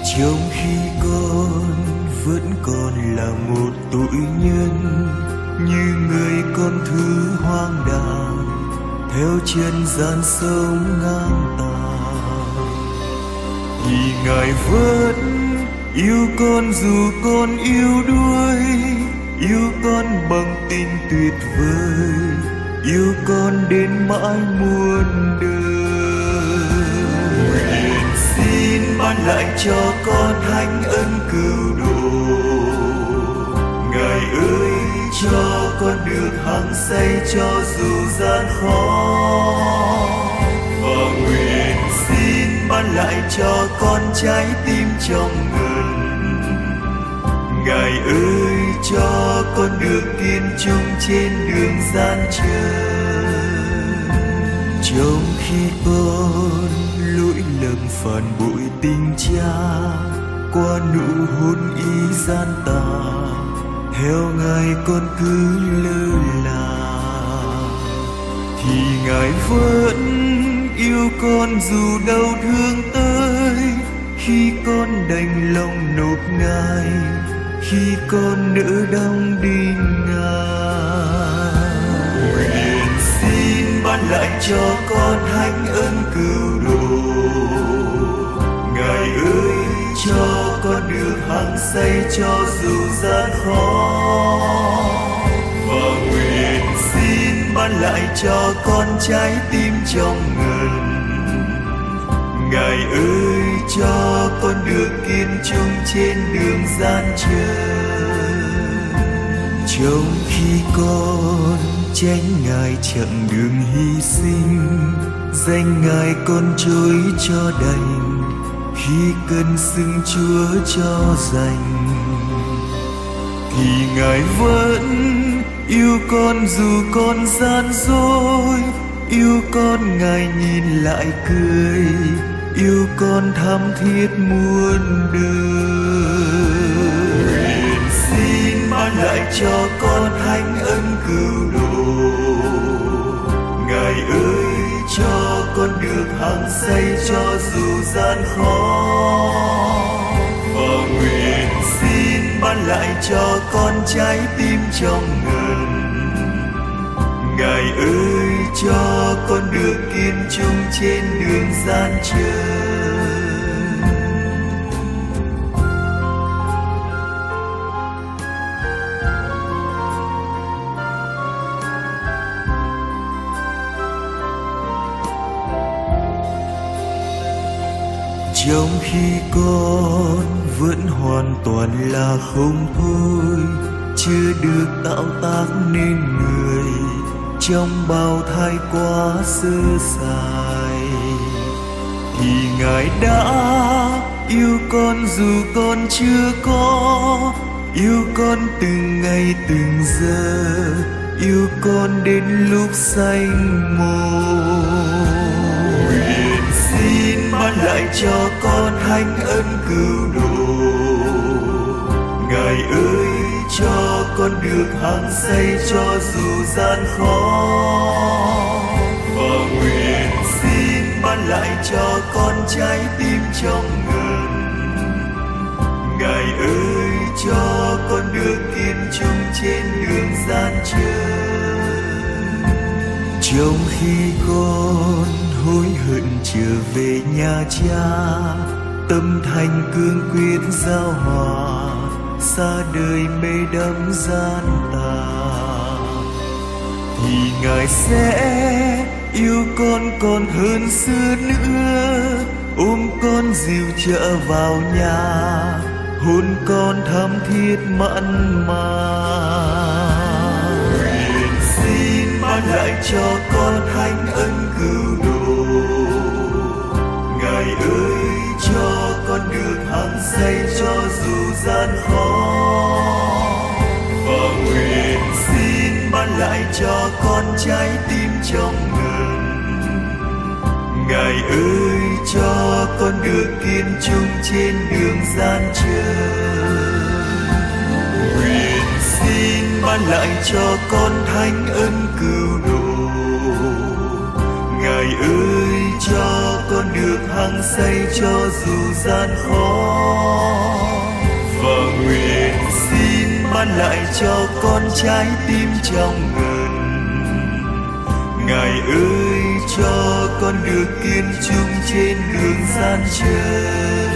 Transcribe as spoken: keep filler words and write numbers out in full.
Trong khi con vẫn còn là một tội nhân, như người con thứ hoang đàng theo chân gian sống ngang tàn, thì Ngài vẫn yêu con dù con yếu đuối, yêu con bằng tình tuyệt vời, yêu con đến mãi muôn đời. Nguyện xin ban lại cho con thánh ân cừu độ, Ngài ơi cho con được hăng say cho dù gian khó, và nguyện xin ban lại cho con trái tim trong ngần, Ngài ơi cho con được kiên trung trên đường gian chân. Trong khi con lỗi lầm phản bội tình cha, qua nụ hôn ý gian tà, theo Ngài con cứ lơ là, thì Ngài vẫn yêu con dù đau thương tới, khi con đành lòng nộp Ngài, khi con nỡ đong đinh Ngài. Nguyện xin ban lại cho con thánh ân cừu độ, Ngài ơi cho con được hăng say cho dù gian khó, và nguyện xin ban lại cho con trái tim trong ngần, Ngài ơi cho con được kiên trung trên đường gian chân. Trong khi con tránh Ngài chặng đường hy sinh, danh Ngài con trối cho đành, khi cần xưng Chúa cho dành, thì Ngài vẫn yêu con dù con gian dối, yêu con Ngài nhìn lại cười, yêu con thắm thiết muôn đời. Nguyện xin ban lại cho con thánh ân cừu độ, Ngài ơi cho con được hăng say cho dù gian khó, và nguyện xin ban lại cho con trái tim trong ngần, Ngài ơi cho con được kiên trung trên đường gian chân. Trong khi con vẫn hoàn toàn là không thôi, chưa được tạo tác nên người trong bào thai quá sơ sài, thì Ngài đã yêu con dù con chưa có, yêu con từng ngày từng giờ, yêu con đến lúc sanh mồ. Nguyện xin ban lại cho con thánh ân cừu độ, Ngài ơi cho con được hăng say cho dù gian khó, và nguyện xin ban lại cho con trái tim trong ngần, Ngài ơi cho con được kiên trung trên đường gian chân. Trong khi con hối hận trở về nhà cha, tâm thành cương quyết giao hòa, xa đời mê đắm gian tà, thì Ngài sẽ yêu con còn hơn xưa nữa, ôm con dìu chợ vào nhà, hôn con thắm thiết mặn mà. Nguyện xin ban lại cho con thánh ân cừu độ, Ngài ơi cho con được hăng say cho dù gian khó, và nguyện xin ban lại cho con trái tim trong ngần, Ngài ơi cho con được kiên trung trên đường gian chân. Nguyện xin ban lại cho con thánh ân cừu độ, Ngài ơi cho con con được hăng say cho dù gian khó, và nguyện xin ban lại cho con trái tim trong ngần. Ngài ơi cho con được kiên trung trên đường gian chơi.